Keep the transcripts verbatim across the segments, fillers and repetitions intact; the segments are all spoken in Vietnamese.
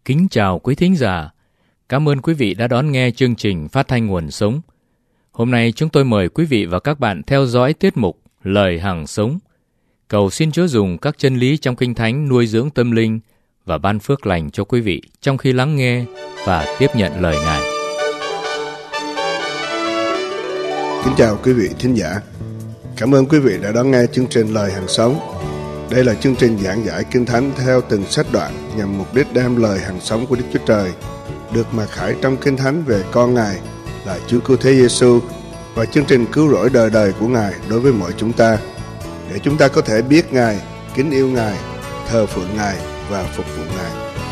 Kính chào quý thính giả. Cảm ơn quý vị đã đón nghe chương trình Phát thanh Nguồn Sống. Hôm nay chúng tôi mời quý vị và các bạn theo dõi tiết mục Lời Hằng Sống. Cầu xin Chúa dùng các chân lý trong Kinh Thánh nuôi dưỡng tâm linh và ban phước lành cho quý vị trong khi lắng nghe và tiếp nhận lời Ngài. Kính chào quý vị thính giả. Cảm ơn quý vị đã đón nghe chương trình Lời Hằng Sống. Đây là chương trình giảng giải Kinh Thánh theo từng sách đoạn nhằm mục đích đem lời hằng sống của Đức Chúa Trời được mặc khải trong Kinh Thánh về con Ngài là Chúa Cứu Thế Giêsu và chương trình cứu rỗi đời đời của Ngài đối với mọi chúng ta, để chúng ta có thể biết Ngài, kính yêu Ngài, thờ phượng Ngài và phục vụ Ngài.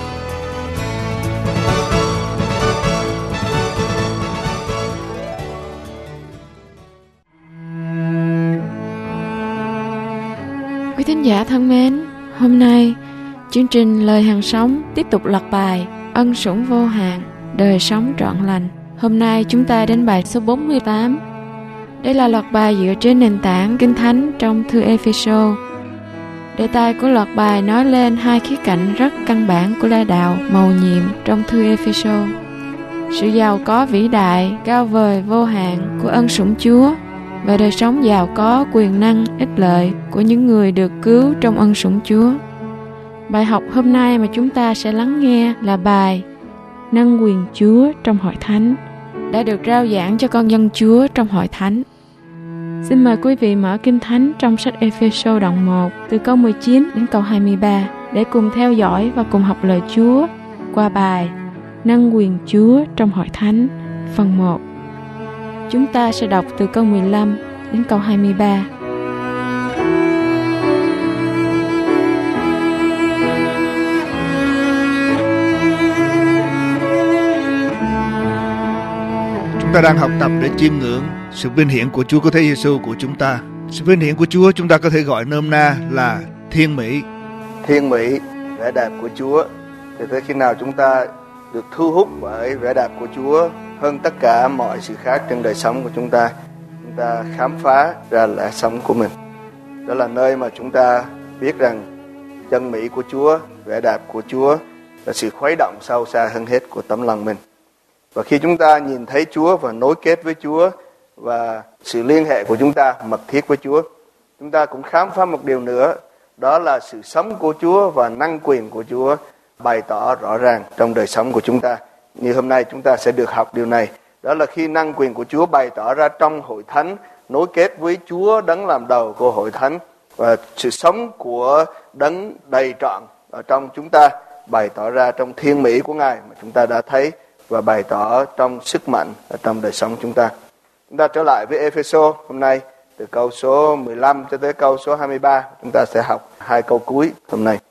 Quý thính giả thân mến, hôm nay chương trình Lời Hằng Sống tiếp tục loạt bài Ân Sủng Vô Hạn, Đời Sống Trọn Lành. Hôm nay chúng ta đến bài số bốn mươi tám. Đây là loạt bài dựa trên nền tảng Kinh Thánh trong thư Ê-phê-sô. Đề tài của loạt bài nói lên hai khía cạnh rất căn bản của lẽ đạo mầu nhiệm trong thư Ê-phê-sô: sự giàu có vĩ đại, cao vời, vô hạn của ân sủng Chúa và đời sống giàu có, quyền năng, ích lợi của những người được cứu trong ân sủng Chúa. Bài học hôm nay mà chúng ta sẽ lắng nghe là bài Nâng quyền Chúa trong hội thánh, đã được rao giảng cho con dân Chúa trong hội thánh. Xin mời quý vị mở Kinh Thánh trong sách Ê-phê-sô đoạn một từ câu mười chín đến câu hai mươi ba để cùng theo dõi và cùng học lời Chúa qua bài Nâng quyền Chúa trong hội thánh phần một. Chúng ta sẽ đọc từ câu mười lăm đến câu hai mươi ba. Chúng ta đang học tập để chiêm ngưỡng sự vinh hiển của Chúa Cứu Thế Giêsu của chúng ta. Sự vinh hiển của Chúa chúng ta có thể gọi nôm na là thiên mỹ. Thiên mỹ, vẻ đẹp của Chúa. Thì tới khi nào chúng ta được thu hút bởi vẻ đẹp của Chúa hơn tất cả mọi sự khác trên đời sống của chúng ta, chúng ta khám phá ra lẽ sống của mình. Đó là nơi mà chúng ta biết rằng chân mỹ của Chúa, vẻ đẹp của Chúa là sự khuấy động sâu xa hơn hết của tấm lòng mình. Và khi chúng ta nhìn thấy Chúa và nối kết với Chúa và sự liên hệ của chúng ta mật thiết với Chúa, chúng ta cũng khám phá một điều nữa, đó là sự sống của Chúa và năng quyền của Chúa bày tỏ rõ ràng trong đời sống của chúng ta. Như hôm nay chúng ta sẽ được học điều này, đó là khi năng quyền của Chúa bày tỏ ra trong hội thánh, nối kết với Chúa đấng làm đầu của hội thánh, và sự sống của đấng đầy trọn ở trong chúng ta bày tỏ ra trong thiên mỹ của Ngài mà chúng ta đã thấy và bày tỏ trong sức mạnh ở trong đời sống chúng ta. Chúng ta trở lại với Ê-phê-sô hôm nay từ câu số mười lăm cho tới câu số hai mươi ba. Chúng ta sẽ học hai câu cuối hôm nay.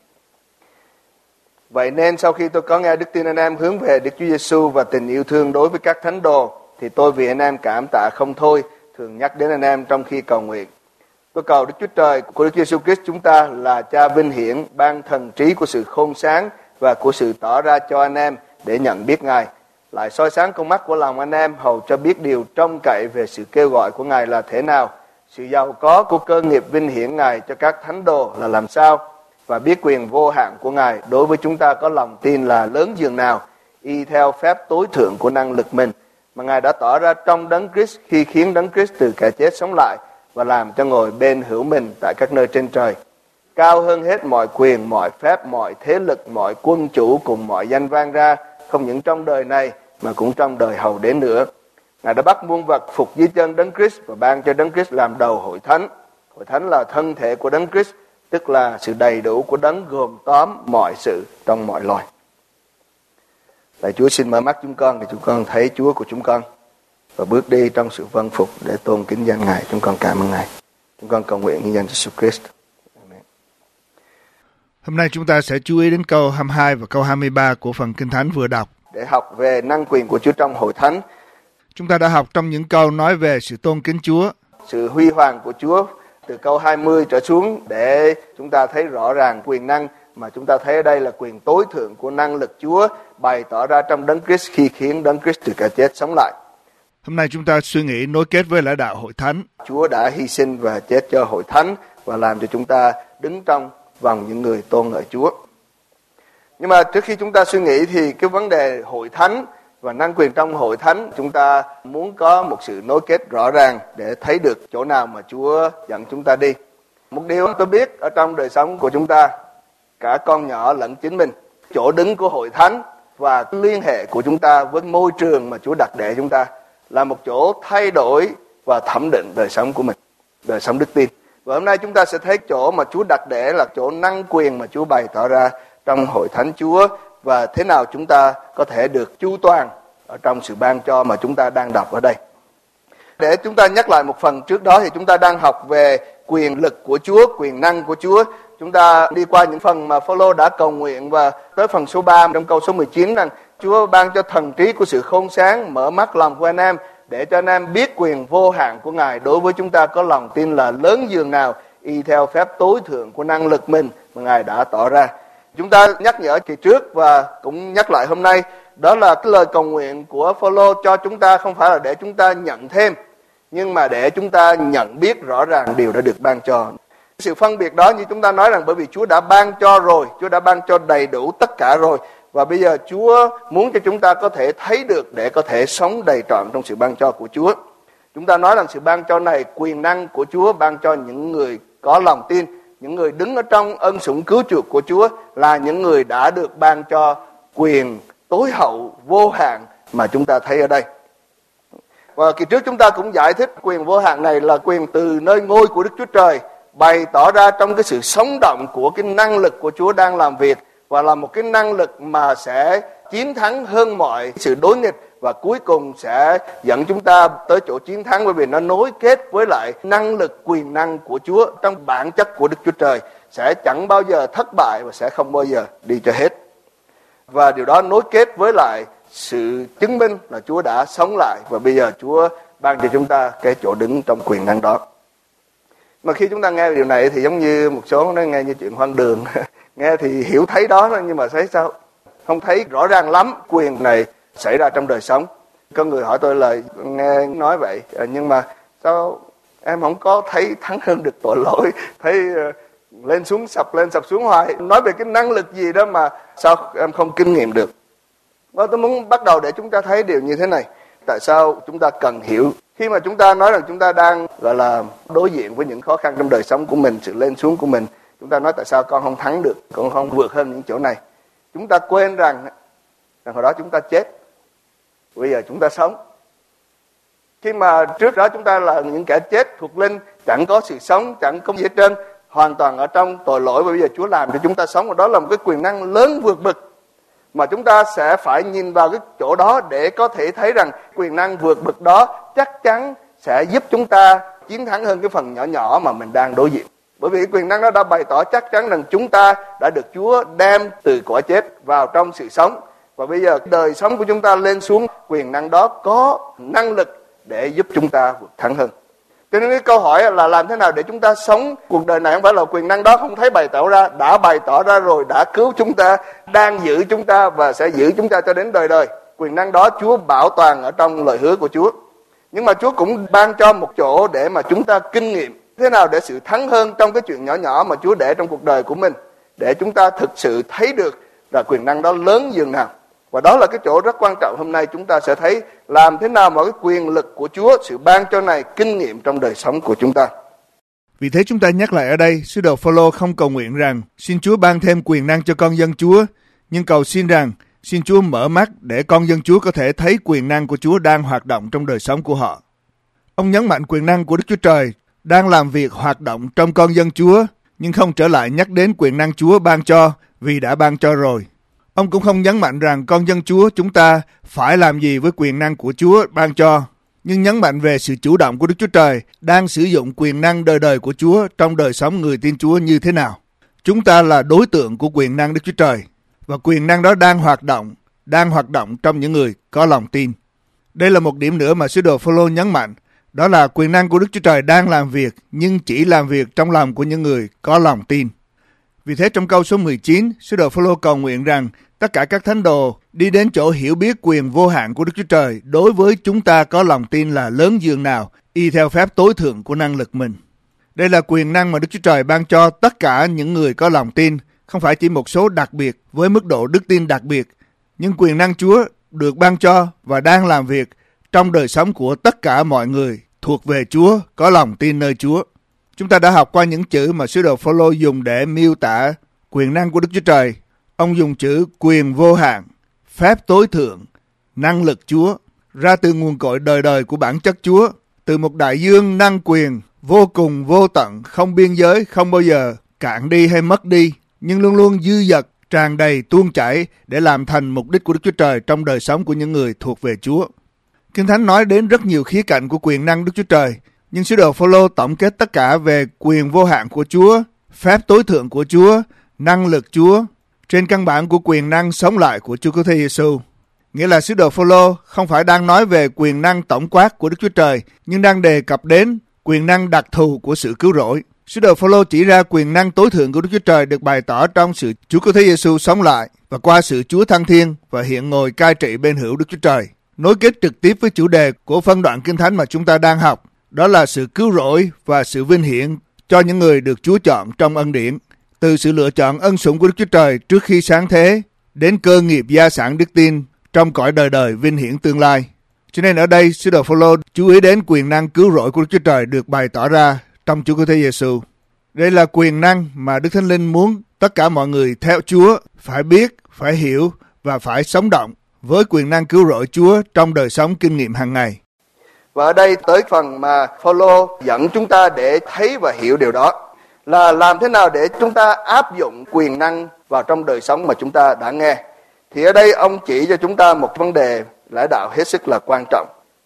Vậy nên sau khi tôi có nghe đức tin anh em hướng về Đức Chúa Giêsu và tình yêu thương đối với các thánh đồ, thì tôi vì anh em cảm tạ không thôi, thường nhắc đến anh em trong khi cầu nguyện. Tôi cầu Đức Chúa Trời của Đức Chúa Giêsu Christ chúng ta là Cha vinh hiển, ban thần trí của sự khôn sáng và của sự tỏ ra cho anh em để nhận biết Ngài, lại soi sáng con mắt của lòng anh em, hầu cho biết điều trông cậy về sự kêu gọi của Ngài là thế nào, sự giàu có của cơ nghiệp vinh hiển Ngài cho các thánh đồ là làm sao, và biết quyền vô hạn của Ngài đối với chúng ta có lòng tin là lớn dường nào, y theo phép tối thượng của năng lực mình mà Ngài đã tỏ ra trong đấng Christ khi khiến đấng Christ từ kẻ chết sống lại và làm cho ngồi bên hữu mình tại các nơi trên trời, cao hơn hết mọi quyền, mọi phép, mọi thế lực, mọi quân chủ cùng mọi danh vang ra, không những trong đời này mà cũng trong đời hầu đến nữa. Ngài đã bắt muôn vật phục dưới chân đấng Christ và ban cho đấng Christ làm đầu hội thánh. Hội thánh là thân thể của đấng Christ, tức là sự đầy đủ của đấng gồm tóm mọi sự trong mọi loài. Lạy Chúa, xin mở mắt chúng con để chúng con thấy Chúa của chúng con và bước đi trong sự vâng phục để tôn kính danh Ngài. Chúng con cảm ơn Ngài. Chúng con cầu nguyện nhân danh Jesus Christ. Amen. Hôm nay chúng ta sẽ chú ý đến câu hai mươi hai và câu hai mươi ba của phần Kinh Thánh vừa đọc. Để học về năng quyền của Chúa trong hội thánh. Chúng ta đã học trong những câu nói về sự tôn kính Chúa, sự huy hoàng của Chúa từ câu hai mươi trở xuống, để chúng ta thấy rõ ràng quyền năng mà chúng ta thấy ở đây là quyền tối thượng của năng lực Chúa bày tỏ ra trong đấng Christ khi khiến đấng Christ từ kẻ chết sống lại. Hôm nay chúng ta suy nghĩ nối kết với lẽ đạo hội thánh. Chúa đã hy sinh và chết cho hội thánh và làm cho chúng ta đứng trong vòng những người tôn ngợi Chúa. Nhưng mà trước khi chúng ta suy nghĩ thì cái vấn đề hội thánh và năng quyền trong hội thánh, chúng ta muốn có một sự nối kết rõ ràng để thấy được chỗ nào mà Chúa dẫn chúng ta đi. Một điều tôi biết ở trong đời sống của chúng ta, cả con nhỏ lẫn chính mình, chỗ đứng của hội thánh và liên hệ của chúng ta với môi trường mà Chúa đặt để chúng ta là một chỗ thay đổi và thẩm định đời sống của mình, đời sống đức tin. Và hôm nay chúng ta sẽ thấy chỗ mà Chúa đặt để là chỗ năng quyền mà Chúa bày tỏ ra trong hội thánh Chúa, và thế nào chúng ta có thể được chu toàn ở trong sự ban cho mà chúng ta đang đọc ở đây. Để chúng ta nhắc lại một phần trước đó thì chúng ta đang học về quyền lực của Chúa, quyền năng của Chúa. Chúng ta đi qua những phần mà Phaolô đã cầu nguyện, và tới phần số ba trong câu số mười chín rằng Chúa ban cho thần trí của sự khôn sáng, mở mắt lòng của anh em để cho anh em biết quyền vô hạn của Ngài đối với chúng ta có lòng tin là lớn dường nào, y theo phép tối thượng của năng lực mình mà Ngài đã tỏ ra. Chúng ta nhắc nhở kỳ trước và cũng nhắc lại hôm nay, đó là cái lời cầu nguyện của Phaolô cho chúng ta không phải là để chúng ta nhận thêm, nhưng mà để chúng ta nhận biết rõ ràng điều đã được ban cho. Sự phân biệt đó như chúng ta nói rằng bởi vì Chúa đã ban cho rồi, Chúa đã ban cho đầy đủ tất cả rồi, và bây giờ Chúa muốn cho chúng ta có thể thấy được để có thể sống đầy trọn trong sự ban cho của Chúa. Chúng ta nói rằng sự ban cho này, quyền năng của Chúa ban cho những người có lòng tin, những người đứng ở trong ân sủng cứu chuộc của Chúa là những người đã được ban cho quyền tối hậu vô hạn mà chúng ta thấy ở đây. Và kỳ trước chúng ta cũng giải thích quyền vô hạn này là quyền từ nơi ngôi của Đức Chúa Trời bày tỏ ra trong cái sự sống động của cái năng lực của Chúa đang làm việc, và là một cái năng lực mà sẽ chiến thắng hơn mọi sự đối nghịch, và cuối cùng sẽ dẫn chúng ta tới chỗ chiến thắng, bởi vì nó nối kết với lại năng lực quyền năng của Chúa trong bản chất của Đức Chúa Trời, sẽ chẳng bao giờ thất bại và sẽ không bao giờ đi cho hết. Và điều đó nối kết với lại sự chứng minh là Chúa đã sống lại, và bây giờ Chúa ban cho chúng ta cái chỗ đứng trong quyền năng đó. Mà khi chúng ta nghe điều này thì giống như một số nó nghe như chuyện hoang đường nghe thì hiểu thấy đó, nhưng mà thấy sao không thấy rõ ràng lắm quyền này xảy ra trong đời sống. Có người hỏi tôi là nghe nói vậy, nhưng mà sao em không có thấy thắng hơn được tội lỗi, thấy lên xuống sập lên sập xuống hoài, nói về cái năng lực gì đó mà sao em không kinh nghiệm được. Và tôi muốn bắt đầu để chúng ta thấy điều như thế này. Tại sao chúng ta cần hiểu khi mà chúng ta nói rằng chúng ta đang gọi là đối diện với những khó khăn trong đời sống của mình, sự lên xuống của mình, chúng ta nói tại sao con không thắng được, con không vượt hơn những chỗ này. Chúng ta quên rằng rằng hồi đó chúng ta chết, bây giờ chúng ta sống. Khi mà trước đó chúng ta là những kẻ chết thuộc linh, chẳng có sự sống, chẳng có gì hết trơn, hoàn toàn ở trong tội lỗi, và bây giờ Chúa làm cho chúng ta sống, và đó là một cái quyền năng lớn vượt bậc mà chúng ta sẽ phải nhìn vào cái chỗ đó để có thể thấy rằng quyền năng vượt bậc đó chắc chắn sẽ giúp chúng ta chiến thắng hơn cái phần nhỏ nhỏ mà mình đang đối diện. Bởi vì quyền năng đó đã bày tỏ chắc chắn rằng chúng ta đã được Chúa đem từ cõi chết vào trong sự sống, và bây giờ đời sống của chúng ta lên xuống, quyền năng đó có năng lực để giúp chúng ta vượt thắng hơn. Cho nên cái câu hỏi là làm thế nào để chúng ta sống cuộc đời này, không phải là quyền năng đó không thấy bày tỏ ra, đã bày tỏ ra rồi, đã cứu chúng ta, đang giữ chúng ta và sẽ giữ chúng ta cho đến đời đời. Quyền năng đó Chúa bảo toàn ở trong lời hứa của Chúa. Nhưng mà Chúa cũng ban cho một chỗ để mà chúng ta kinh nghiệm thế nào để sự thắng hơn trong cái chuyện nhỏ nhỏ mà Chúa để trong cuộc đời của mình, để chúng ta thực sự thấy được là quyền năng đó lớn dường nào. Và đó là cái chỗ rất quan trọng. Hôm nay chúng ta sẽ thấy làm thế nào mà cái quyền lực của Chúa, sự ban cho này kinh nghiệm trong đời sống của chúng ta. Vì thế chúng ta nhắc lại ở đây, sứ đồ Phaolô không cầu nguyện rằng xin Chúa ban thêm quyền năng cho con dân Chúa, nhưng cầu xin rằng xin Chúa mở mắt để con dân Chúa có thể thấy quyền năng của Chúa đang hoạt động trong đời sống của họ. Ông nhấn mạnh quyền năng của Đức Chúa Trời đang làm việc hoạt động trong con dân Chúa, nhưng không trở lại nhắc đến quyền năng Chúa ban cho vì đã ban cho rồi. Ông cũng không nhấn mạnh rằng con dân Chúa chúng ta phải làm gì với quyền năng của Chúa ban cho, nhưng nhấn mạnh về sự chủ động của Đức Chúa Trời đang sử dụng quyền năng đời đời của Chúa trong đời sống người tin Chúa như thế nào. Chúng ta là đối tượng của quyền năng Đức Chúa Trời, và quyền năng đó đang hoạt động, đang hoạt động trong những người có lòng tin. Đây là một điểm nữa mà sứ đồ Phaolô nhấn mạnh, đó là quyền năng của Đức Chúa Trời đang làm việc, nhưng chỉ làm việc trong lòng của những người có lòng tin. Vì thế trong câu số mười chín, sứ đồ Phaolô cầu nguyện rằng tất cả các thánh đồ đi đến chỗ hiểu biết quyền vô hạn của Đức Chúa Trời đối với chúng ta có lòng tin là lớn dường nào, y theo phép tối thượng của năng lực mình. Đây là quyền năng mà Đức Chúa Trời ban cho tất cả những người có lòng tin, không phải chỉ một số đặc biệt với mức độ đức tin đặc biệt, nhưng quyền năng Chúa được ban cho và đang làm việc trong đời sống của tất cả mọi người thuộc về Chúa, có lòng tin nơi Chúa. Chúng ta đã học qua những chữ mà sứ đồ Phôlô dùng để miêu tả quyền năng của Đức Chúa Trời. Ông dùng chữ quyền vô hạn, phép tối thượng, năng lực Chúa, ra từ nguồn cội đời đời của bản chất Chúa, từ một đại dương năng quyền vô cùng vô tận, không biên giới, không bao giờ cạn đi hay mất đi, nhưng luôn luôn dư dật, tràn đầy, tuôn chảy để làm thành mục đích của Đức Chúa Trời trong đời sống của những người thuộc về Chúa. Kinh Thánh nói đến rất nhiều khía cạnh của quyền năng Đức Chúa Trời, nhưng sứ đồ Phôlô tổng kết tất cả về quyền vô hạn của Chúa, phép tối thượng của Chúa, năng lực Chúa, trên căn bản của quyền năng sống lại của Chúa Cứu Thế Giêsu. Nghĩa là sứ đồ Phôlô không phải đang nói về quyền năng tổng quát của Đức Chúa Trời, nhưng đang đề cập đến quyền năng đặc thù của sự cứu rỗi. Sứ đồ Phôlô chỉ ra quyền năng tối thượng của Đức Chúa Trời được bày tỏ trong sự Chúa Cứu Thế Giêsu sống lại và qua sự Chúa thăng thiên và hiện ngồi cai trị bên hữu Đức Chúa Trời. Nối kết trực tiếp với chủ đề của phân đoạn Kinh Thánh mà chúng ta đang học, đó là sự cứu rỗi và sự vinh hiển cho những người được Chúa chọn trong ân điển. Từ sự lựa chọn ân sủng của Đức Chúa Trời trước khi sáng thế đến cơ nghiệp gia sản đức tin trong cõi đời đời vinh hiển tương lai. Cho nên ở đây sứ đồ Phôlô chú ý đến quyền năng cứu rỗi của Đức Chúa Trời được bày tỏ ra trong Chúa Cứu Thế Giêsu. Đây là quyền năng mà Đức Thánh Linh muốn tất cả mọi người theo Chúa phải biết, phải hiểu và phải sống động với quyền năng cứu rỗi Chúa trong đời sống kinh nghiệm hàng ngày. Và ở đây tới phần mà Phôlô dẫn chúng ta để thấy và hiểu điều đó, là làm thế nào để chúng ta áp dụng quyền năng vào trong đời sống mà chúng ta đã nghe. Thì ở đây ông chỉ cho chúng ta một vấn đề lẽ đạo hết sức là quan trọng.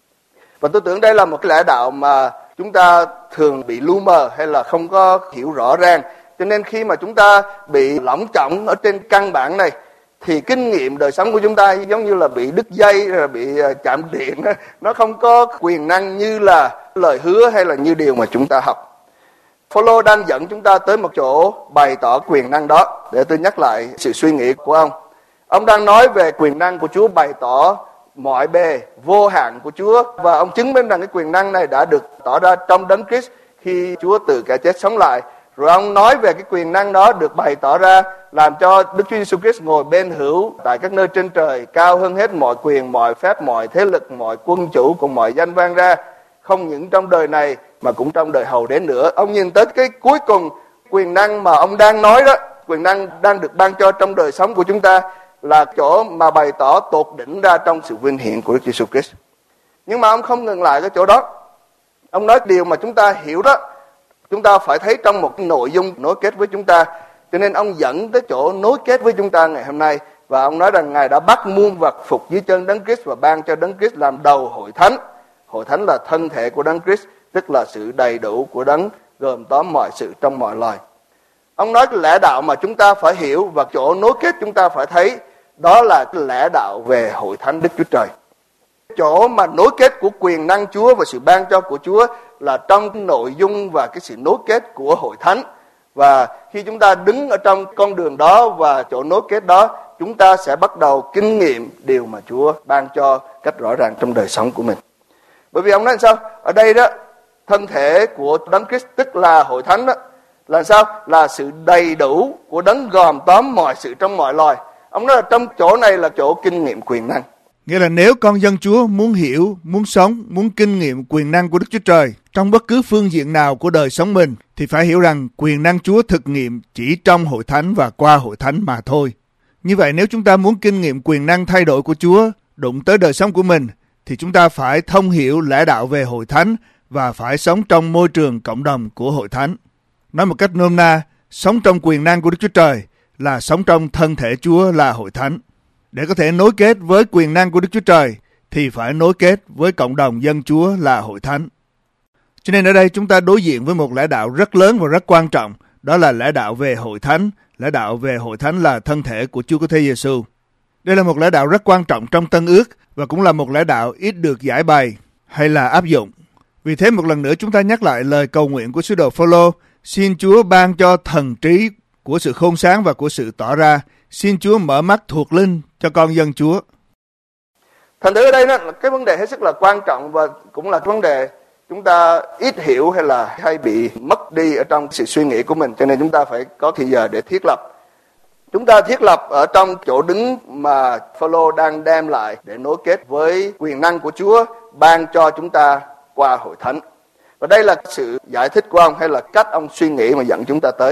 Và tôi tưởng đây là một cái lẽ đạo mà chúng ta thường bị lu mờ hay là không có hiểu rõ ràng. Cho nên khi mà chúng ta bị lỏng trọng ở trên căn bản này, thì kinh nghiệm đời sống của chúng ta giống như là bị đứt dây, rồi bị chạm điện, nó không có quyền năng như là lời hứa hay là như điều mà chúng ta học. Phôlô đang dẫn chúng ta tới một chỗ bày tỏ quyền năng đó. Để tôi nhắc lại sự suy nghĩ của ông. Ông đang nói về quyền năng của Chúa bày tỏ mọi bề vô hạn của Chúa, và ông chứng minh rằng cái quyền năng này đã được tỏ ra trong Đấng Christ khi Chúa từ kẻ chết sống lại. Rồi ông nói về cái quyền năng đó được bày tỏ ra làm cho Đức Chúa Giêsu Christ ngồi bên hữu tại các nơi trên trời, cao hơn hết mọi quyền, mọi phép, mọi thế lực, mọi quân chủ cùng mọi danh vang ra, không những trong đời này mà cũng trong đời hầu đến nữa. Ông nhìn tới cái cuối cùng, quyền năng mà ông đang nói đó, quyền năng đang được ban cho trong đời sống của chúng ta, là chỗ mà bày tỏ tột đỉnh ra trong sự vinh hiển của Đức Giêsu Christ. Nhưng mà ông không ngừng lại cái chỗ đó. Ông nói điều mà chúng ta hiểu đó, chúng ta phải thấy trong một cái nội dung nối kết với chúng ta. Cho nên ông dẫn tới chỗ nối kết với chúng ta ngày hôm nay. Và ông nói rằng Ngài đã bắt muôn vật phục dưới chân Đấng Christ và ban cho Đấng Christ làm đầu hội thánh. Hội thánh là thân thể của Đấng Christ, tức là sự đầy đủ của Đấng, gồm tóm mọi sự trong mọi loài. Ông nói cái lẽ đạo mà chúng ta phải hiểu và chỗ nối kết chúng ta phải thấy, đó là cái lẽ đạo về hội thánh Đức Chúa Trời. Chỗ mà nối kết của quyền năng Chúa và sự ban cho của Chúa là trong cái nội dung và cái sự nối kết của hội thánh. Và khi chúng ta đứng ở trong con đường đó và chỗ nối kết đó, chúng ta sẽ bắt đầu kinh nghiệm điều mà Chúa ban cho cách rõ ràng trong đời sống của mình. Bởi vì ông nói sao? Ở đây đó, thân thể của Đấng Christ tức là hội thánh đó, là sao? Là sự đầy đủ của Đấng gồm tóm mọi sự trong mọi loài. Ông nói là trong chỗ này là chỗ kinh nghiệm quyền năng. Nghĩa là nếu con dân Chúa muốn hiểu, muốn sống, muốn kinh nghiệm quyền năng của Đức Chúa Trời trong bất cứ phương diện nào của đời sống mình, thì phải hiểu rằng quyền năng Chúa thực nghiệm chỉ trong hội thánh và qua hội thánh mà thôi. Như vậy nếu chúng ta muốn kinh nghiệm quyền năng thay đổi của Chúa đụng tới đời sống của mình, thì chúng ta phải thông hiểu lẽ đạo về hội thánh và phải sống trong môi trường cộng đồng của hội thánh. Nói một cách nôm na, sống trong quyền năng của Đức Chúa Trời là sống trong thân thể Chúa là hội thánh. Để có thể nối kết với quyền năng của Đức Chúa Trời thì phải nối kết với cộng đồng dân Chúa là hội thánh. Cho nên ở đây chúng ta đối diện với một lẽ đạo rất lớn và rất quan trọng, đó là lẽ đạo về hội thánh. Lẽ đạo về hội thánh là thân thể của Chúa Cứu Thế Giêsu. Đây là một lẽ đạo rất quan trọng trong Tân Ước và cũng là một lẽ đạo ít được giải bày hay là áp dụng. Vì thế một lần nữa chúng ta nhắc lại lời cầu nguyện của sứ đồ Phôlô: xin Chúa ban cho thần trí của sự khôn sáng và của sự tỏ ra. Xin Chúa mở mắt thuộc linh cho con dân Chúa. Thành thử ở đây đó, cái vấn đề hết sức là quan trọng và cũng là cái vấn đề chúng ta ít hiểu hay là hay bị mất đi ở trong sự suy nghĩ của mình. Cho nên chúng ta phải có thời giờ để thiết lập. Chúng ta thiết lập ở trong chỗ đứng mà Phaolô đang đem lại để nối kết với quyền năng của Chúa ban cho chúng ta qua hội thánh. Và đây là sự giải thích của ông hay là cách ông suy nghĩ mà dẫn chúng ta tới.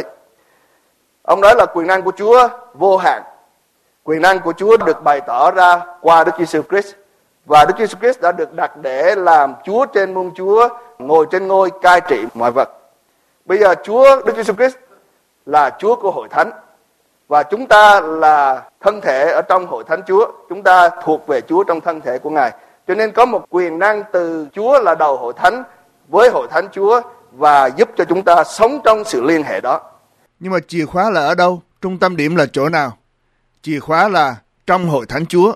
Ông nói là quyền năng của Chúa vô hạn. Quyền năng của Chúa được bày tỏ ra qua Đức Giêsu Christ. Và Đức Giêsu Christ đã được đặt để làm Chúa trên muôn Chúa, ngồi trên ngôi cai trị mọi vật. Bây giờ Chúa, Đức Giêsu Christ là Chúa của hội thánh. Và chúng ta là thân thể ở trong hội thánh Chúa. Chúng ta thuộc về Chúa trong thân thể của Ngài. Cho nên có một quyền năng từ Chúa là đầu hội thánh với hội thánh Chúa và giúp cho chúng ta sống trong sự liên hệ đó. Nhưng mà chìa khóa là ở đâu? Trung tâm điểm là chỗ nào? Chìa khóa là trong hội thánh Chúa.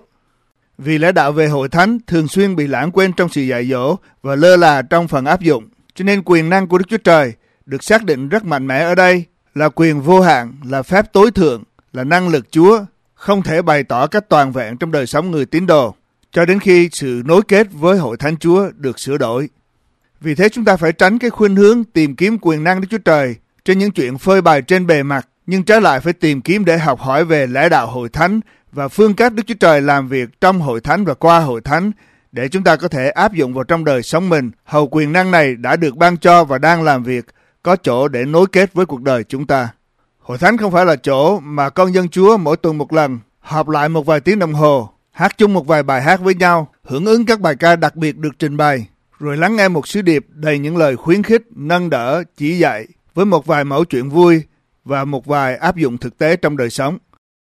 Vì lẽ đạo về hội thánh thường xuyên bị lãng quên trong sự dạy dỗ và lơ là trong phần áp dụng. Cho nên quyền năng của Đức Chúa Trời được xác định rất mạnh mẽ ở đây là quyền vô hạn, là phép tối thượng, là năng lực Chúa, không thể bày tỏ cách toàn vẹn trong đời sống người tín đồ, cho đến khi sự nối kết với hội thánh Chúa được sửa đổi. Vì thế chúng ta phải tránh cái khuynh hướng tìm kiếm quyền năng Đức Chúa Trời trên những chuyện phơi bày trên bề mặt, nhưng trái lại phải tìm kiếm để học hỏi về lẽ đạo hội thánh và phương cách Đức Chúa Trời làm việc trong hội thánh và qua hội thánh để chúng ta có thể áp dụng vào trong đời sống mình. Hầu quyền năng này đã được ban cho và đang làm việc, có chỗ để nối kết với cuộc đời chúng ta. Hội thánh không phải là chỗ mà con dân Chúa mỗi tuần một lần họp lại một vài tiếng đồng hồ, hát chung một vài bài hát với nhau, hưởng ứng các bài ca đặc biệt được trình bày, rồi lắng nghe một sứ điệp đầy những lời khuyến khích, nâng đỡ, chỉ dạy với một vài mẫu chuyện vui và một vài áp dụng thực tế trong đời sống.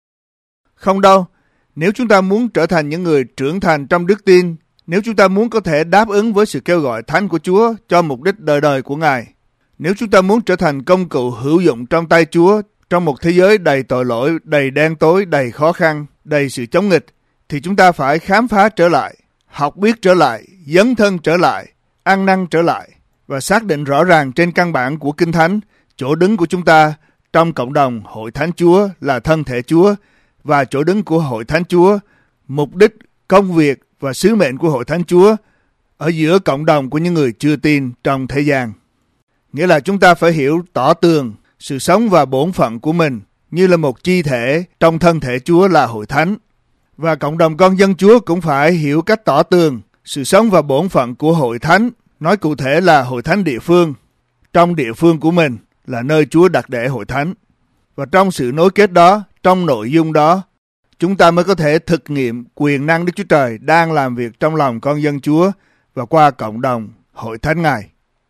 Không đâu, nếu chúng ta muốn trở thành những người trưởng thành trong đức tin, nếu chúng ta muốn có thể đáp ứng với sự kêu gọi thánh của Chúa cho mục đích đời đời của Ngài, nếu chúng ta muốn trở thành công cụ hữu dụng trong tay Chúa trong một thế giới đầy tội lỗi, đầy đen tối, đầy khó khăn, đầy sự chống nghịch, thì chúng ta phải khám phá trở lại, học biết trở lại, dấn thân trở lại, ăn năn trở lại và xác định rõ ràng trên căn bản của Kinh Thánh chỗ đứng của chúng ta trong cộng đồng hội thánh Chúa là thân thể Chúa và chỗ đứng của hội thánh Chúa, mục đích, công việc và sứ mệnh của hội thánh Chúa ở giữa cộng đồng của những người chưa tin trong thế gian. Nghĩa là chúng ta phải hiểu tỏ tường sự sống và bổn phận của mình như là một chi thể trong thân thể Chúa là hội thánh. Và cộng đồng con dân Chúa cũng phải hiểu cách tỏ tường sự sống và bổn phận của hội thánh, nói cụ thể là hội thánh địa phương, trong địa phương của mình là nơi Chúa đặt để hội thánh. Và trong sự nối kết đó, trong nội dung đó, chúng ta mới có thể thực nghiệm quyền năng Đức Chúa Trời đang làm việc trong lòng con dân Chúa và qua cộng đồng hội thánh Ngài.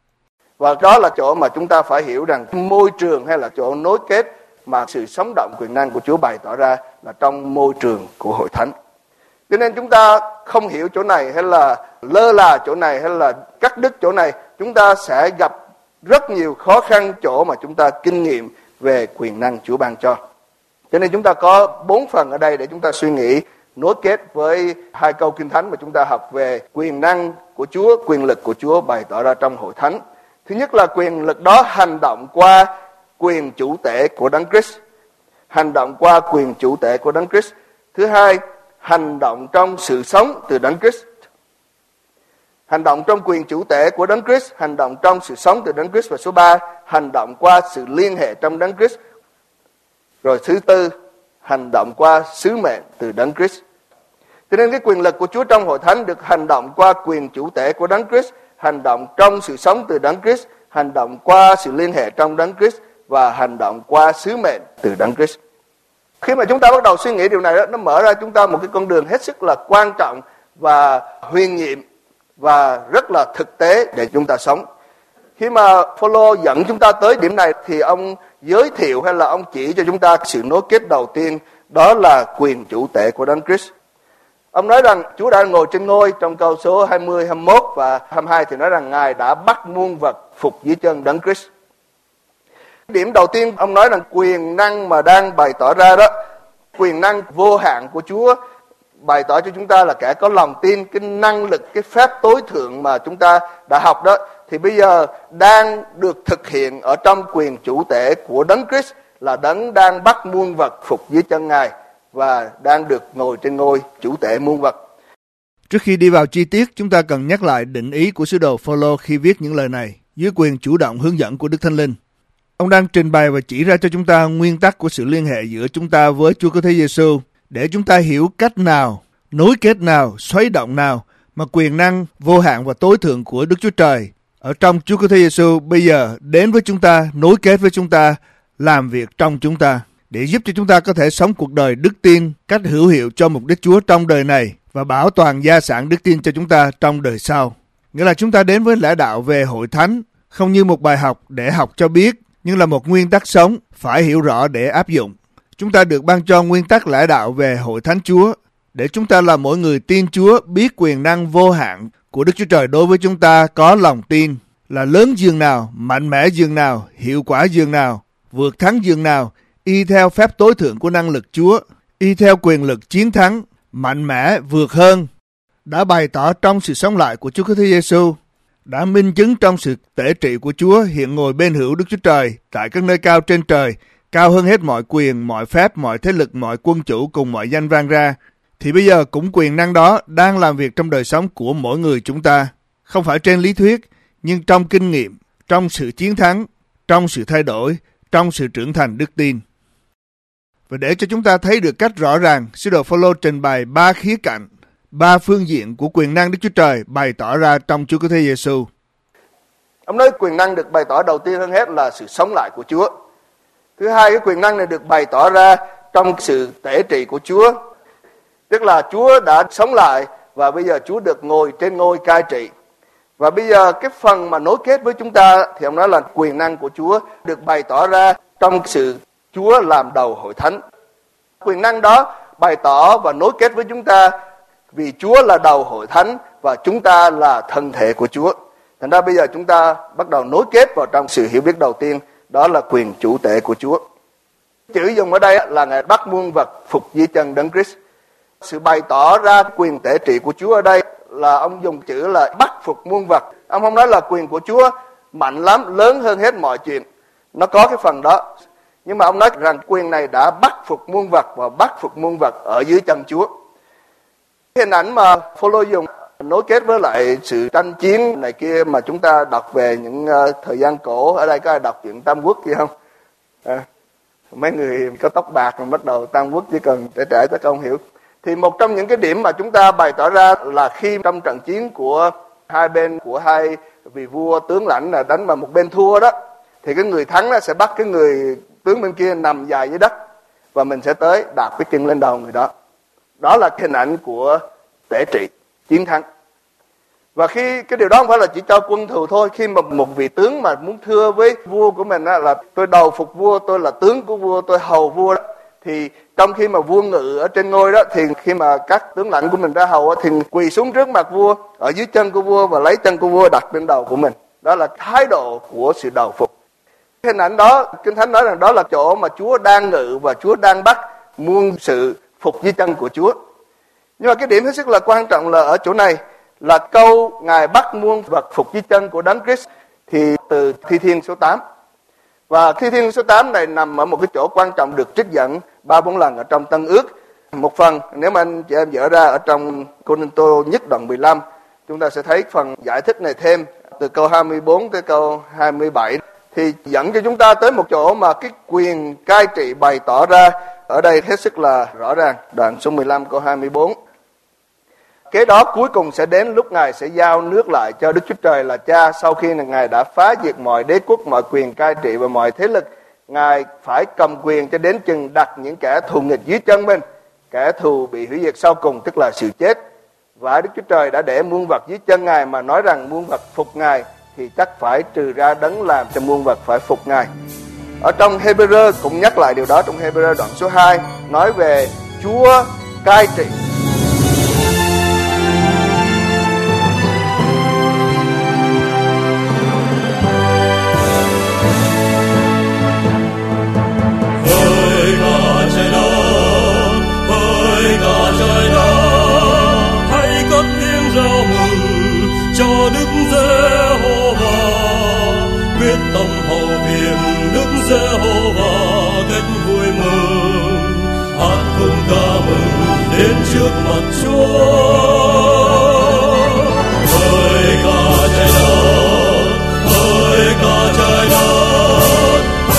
Và đó là chỗ mà chúng ta phải hiểu rằng môi trường hay là chỗ nối kết mà sự sống động quyền năng của Chúa bày tỏ ra là trong môi trường của hội thánh. Cho nên chúng ta không hiểu chỗ này hay là lơ là chỗ này hay là cắt đứt chỗ này, chúng ta sẽ gặp rất nhiều khó khăn chỗ mà chúng ta kinh nghiệm về quyền năng Chúa ban cho. Cho nên chúng ta có bốn phần ở đây để chúng ta suy nghĩ nối kết với hai câu Kinh Thánh mà chúng ta học về quyền năng của Chúa, quyền lực của Chúa bày tỏ ra trong hội thánh. Thứ nhất là quyền lực đó hành động qua quyền chủ tể của Đấng Christ. Hành động qua quyền chủ tể của Đấng Christ. Thứ hai, hành động trong sự sống từ Đấng Christ. Hành động trong quyền chủ tể của Đấng Christ, hành động trong sự sống từ Đấng Christ. Và số ba, hành động qua sự liên hệ trong Đấng Christ. Rồi thứ tư, hành động qua sứ mệnh từ Đấng Christ. Cho nên cái quyền lực của Chúa trong hội thánh được hành động qua quyền chủ tể của Đấng Christ, hành động trong sự sống từ Đấng Christ, hành động qua sự liên hệ trong Đấng Christ và hành động qua sứ mệnh từ Đấng Christ. Khi mà chúng ta bắt đầu suy nghĩ điều này đó, nó mở ra chúng ta một cái con đường hết sức là quan trọng và huyền nhiệm và rất là thực tế để chúng ta sống. Khi mà Phaolô dẫn chúng ta tới điểm này thì ông giới thiệu hay là ông chỉ cho chúng ta sự nối kết đầu tiên, đó là quyền chủ tể của Đấng Christ. Ông nói rằng Chúa đã ngồi trên ngôi, trong câu số hai mươi, hai mươi mốt và hai mươi hai thì nói rằng Ngài đã bắt muôn vật phục dưới chân Đấng Christ. Điểm đầu tiên ông nói rằng quyền năng mà đang bày tỏ ra đó, quyền năng vô hạn của Chúa bày tỏ cho chúng ta là kẻ có lòng tin, cái năng lực, cái phép tối thượng mà chúng ta đã học đó, thì bây giờ đang được thực hiện ở trong quyền chủ tể của Đấng Christ, là Đấng đang bắt muôn vật phục dưới chân Ngài và đang được ngồi trên ngôi chủ tể muôn vật. Trước khi đi vào chi tiết, chúng ta cần nhắc lại định ý của sứ đồ Phaolô khi viết những lời này dưới quyền chủ động hướng dẫn của Đức Thánh Linh. Ông đang trình bày và chỉ ra cho chúng ta nguyên tắc của sự liên hệ giữa chúng ta với Chúa Cứu Thế Giêsu để chúng ta hiểu cách nào, nối kết nào, xoáy động nào mà quyền năng vô hạn và tối thượng của Đức Chúa Trời ở trong Chúa Cứu Thế Giêsu bây giờ đến với chúng ta, nối kết với chúng ta, làm việc trong chúng ta để giúp cho chúng ta có thể sống cuộc đời đức tin cách hữu hiệu cho mục đích Chúa trong đời này và bảo toàn gia sản đức tin cho chúng ta trong đời sau. Nghĩa là chúng ta đến với lẽ đạo về hội thánh không như một bài học để học cho biết, nhưng là một nguyên tắc sống phải hiểu rõ để áp dụng. Chúng ta được ban cho nguyên tắc lẽ đạo về hội thánh Chúa để chúng ta là mỗi người tin Chúa biết quyền năng vô hạn của Đức Chúa Trời đối với chúng ta có lòng tin là lớn dường nào, mạnh mẽ dường nào, hiệu quả dường nào, vượt thắng dường nào, y theo phép tối thượng của năng lực Chúa, y theo quyền lực chiến thắng, mạnh mẽ vượt hơn, đã bày tỏ trong sự sống lại của Chúa Cứu Thế Giêsu, đã minh chứng trong sự tể trị của Chúa hiện ngồi bên hữu Đức Chúa Trời tại các nơi cao trên trời, cao hơn hết mọi quyền, mọi phép, mọi thế lực, mọi quân chủ cùng mọi danh vang ra, thì bây giờ cũng quyền năng đó đang làm việc trong đời sống của mỗi người chúng ta, không phải trên lý thuyết, nhưng trong kinh nghiệm, trong sự chiến thắng, trong sự thay đổi, trong sự trưởng thành đức tin. Và để cho chúng ta thấy được cách rõ ràng, sứ đồ Phao-lô trình bày ba khía cạnh, ba phương diện của quyền năng Đức Chúa Trời bày tỏ ra trong Chúa Cứu Thế Giêsu. Ông nói quyền năng được bày tỏ đầu tiên hơn hết là sự sống lại của Chúa. Thứ hai, cái quyền năng này được bày tỏ ra trong sự tể trị của Chúa. Tức là Chúa đã sống lại và bây giờ Chúa được ngồi trên ngôi cai trị. Và bây giờ cái phần mà nối kết với chúng ta thì ông nói là quyền năng của Chúa được bày tỏ ra trong sự Chúa làm đầu hội thánh. Quyền năng đó bày tỏ và nối kết với chúng ta vì Chúa là đầu hội thánh và chúng ta là thân thể của Chúa. Thành ra bây giờ chúng ta bắt đầu nối kết vào trong sự hiểu biết đầu tiên, đó là quyền chủ tể của Chúa. Chữ dùng ở đây là Ngài bắt muôn vật phục dưới chân Đấng Christ. Sự bày tỏ ra quyền tể trị của Chúa ở đây là ông dùng chữ là bắt phục muôn vật. Ông không nói là quyền của Chúa mạnh lắm, lớn hơn hết mọi chuyện. Nó có cái phần đó. Nhưng mà ông nói rằng quyền này đã bắt phục muôn vật và bắt phục muôn vật ở dưới chân Chúa. Hình ảnh mà Phao-lô dùng nối kết với lại sự tranh chiến này kia mà chúng ta đọc về những uh, thời gian cổ. Ở đây có ai đọc chuyện Tam Quốc gì không? À, mấy người có tóc bạc mà bắt đầu Tam Quốc chỉ cần trẻ trẻ chắc không hiểu. Thì một trong những cái điểm mà chúng ta bày tỏ ra là khi trong trận chiến của hai bên, của hai vị vua tướng lãnh là đánh mà một bên thua đó, thì cái người thắng đó sẽ bắt cái người tướng bên kia nằm dài dưới đất và mình sẽ tới đạp cái chân lên đầu người đó. Đó là hình ảnh của tể trị, chiến thắng. Và khi cái điều đó không phải là chỉ cho quân thù thôi, khi mà một vị tướng mà muốn thưa với vua của mình đó, là tôi đầu phục vua, tôi là tướng của vua, tôi hầu vua đó, thì trong khi mà vua ngự ở trên ngôi đó, thì khi mà các tướng lãnh của mình ra hầu thì quỳ xuống trước mặt vua, ở dưới chân của vua và lấy chân của vua đặt lên đầu của mình. Đó là thái độ của sự đầu phục. Cái hình ảnh đó, Kinh Thánh nói rằng đó là chỗ mà Chúa đang ngự và Chúa đang bắt muôn sự phục dưới chân của Chúa. Nhưng mà cái điểm hết sức là quan trọng là ở chỗ này là câu Ngài bắt muôn vật phục dưới chân của Đấng Christ thì từ Thi Thiên số tám. Và Thi Thiên số tám này nằm ở một cái chỗ quan trọng được trích dẫn ba bốn lần ở trong Tân Ước. Một phần nếu mà anh chị em dở ra ở trong Cô-rinh-tô nhất đoạn mười lăm, chúng ta sẽ thấy phần giải thích này thêm từ câu hai mươi bốn tới câu hai mươi bảy, thì dẫn cho chúng ta tới một chỗ mà cái quyền cai trị bày tỏ ra ở đây hết sức là rõ ràng. Đoạn số mười lăm câu hai mươi bốn. Kế đó cuối cùng sẽ đến lúc Ngài sẽ giao nước lại cho Đức Chúa Trời là Cha. Sau khi Ngài đã phá diệt mọi đế quốc, mọi quyền cai trị và mọi thế lực, Ngài phải cầm quyền cho đến chừng đặt những kẻ thù nghịch dưới chân mình. Kẻ thù bị hủy diệt sau cùng tức là sự chết. Và Đức Chúa Trời đã để muôn vật dưới chân Ngài mà nói rằng muôn vật phục Ngài thì chắc phải trừ ra đấng làm cho muôn vật phải phục Ngài. Ở trong Hê-bê-rơ cũng nhắc lại điều đó, trong Hê-bê-rơ đoạn số hai nói về Chúa cai trị. Cho Đức Giê-hô-va, quyết tâm hầu việc Đức Giê-hô-va cách vui mừng, hát cùng ca mừng đến trước mặt Chúa. Hỡi cả trời đất, hỡi cả trời đất,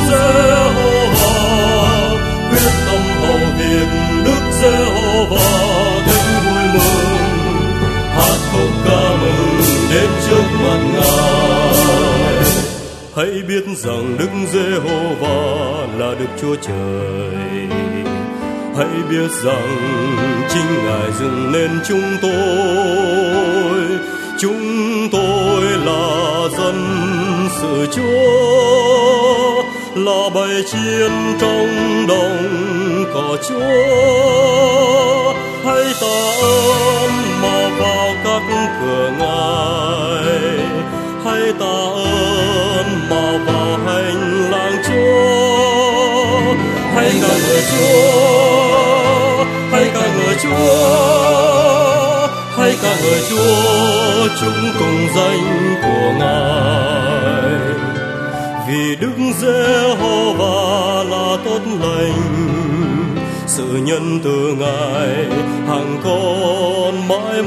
Giê-hô-va, quyết tâm hầu việc Đức Giê-hô-va gánh vui mừng, hát khúc ca mừng đến trước mặt Ngài. Hãy biết rằng Đức Giê-hô-va là Đức Chúa Trời. Hãy biết rằng chính Ngài dựng nên chúng tôi. Chúng tôi là dân sự Chúa, là bầy chiên trong đồng cỏ Chúa. Hãy tạ ơn mà vào các cửa Ngài, hãy tạ ơn mà vào hành lang Chúa. Hãy ca ngợi Chúa, hãy ca ngợi Chúa, hãy ca ngợi Chúa, chúng cùng danh của Ngài. Vì Đức Giê-hô-va là tốt lành, sự nhân từ Ngài hằng còn mãi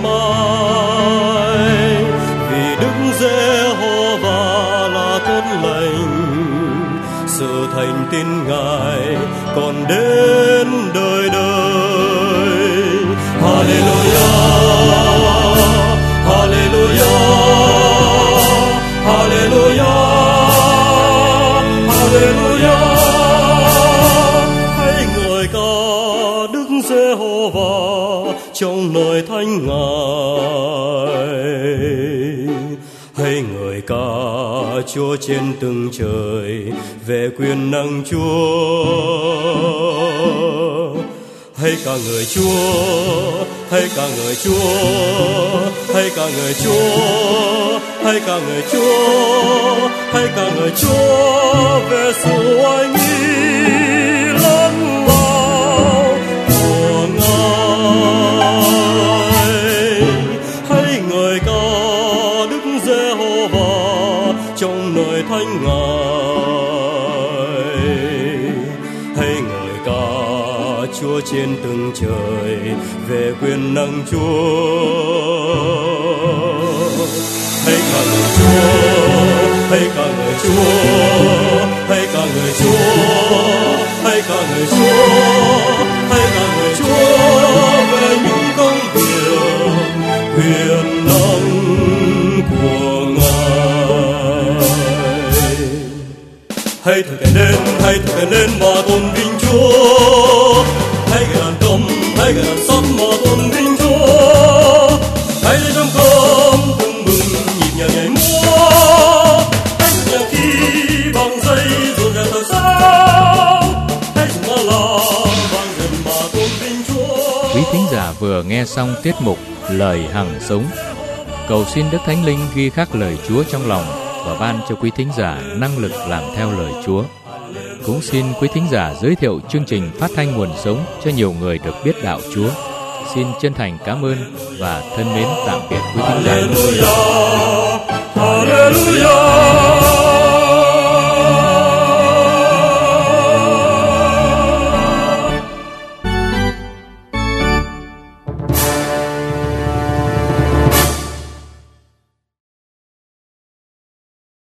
mãi. Vì Đức Giê-hô-va là tốt lành, sự thành tín Ngài còn đến đời đời. Hallelujah, Hallelujah, Hallelujah, Hallelujah. Hãy ngợi ca Đức Giê-hô-va trong nơi thánh Ngài. Hãy ngợi ca Chúa trên từng trời về quyền năng Chúa. Hãy ca ngợi Chúa, hãy ca ngợi Chúa, hãy ca ngợi Chúa, hãy ca ngợi Chúa, hãy ca ngợi Chúa về sự oai nghi lớn lao của Ngài. Hãy ngợi ca Đức Giê-hô-va trong nơi thánh Ngài. Hãy ngợi ca Chúa trên từng trời về quyền năng Chúa. Hãy ca ngợi Chúa, hãy ca ngợi Chúa, hãy ca ngợi Chúa, hãy ca ngợi Chúa, hãy ca ngợi Chúa về những công việc quyền năng của Ngài. Hãy thử cậy lên, hãy thử cậy lên mà tôn vinh Chúa. Hãy gầy đàn công, hãy gầy đàn sắp mà tôn vinh Chúa. Hãy lên trong cơm cùng mừng nhịp nhàng nhảy múa. Hãy cùng nhạc khí bằng dây rộn ràng thật sao. Hãy cùng ma la vang dần mà tôn vinh Chúa. Quý thính giả vừa nghe xong tiết mục Lời Hằng Sống. Cầu xin Đức Thánh Linh ghi khắc lời Chúa trong lòng và ban cho quý thính giả năng lực làm theo lời Chúa. Cũng xin quý thính giả giới thiệu chương trình phát thanh nguồn sống cho nhiều người được biết đạo Chúa. Xin chân thành cảm ơn và thân mến tạm biệt quý thính giả. Hallelujah, Hallelujah.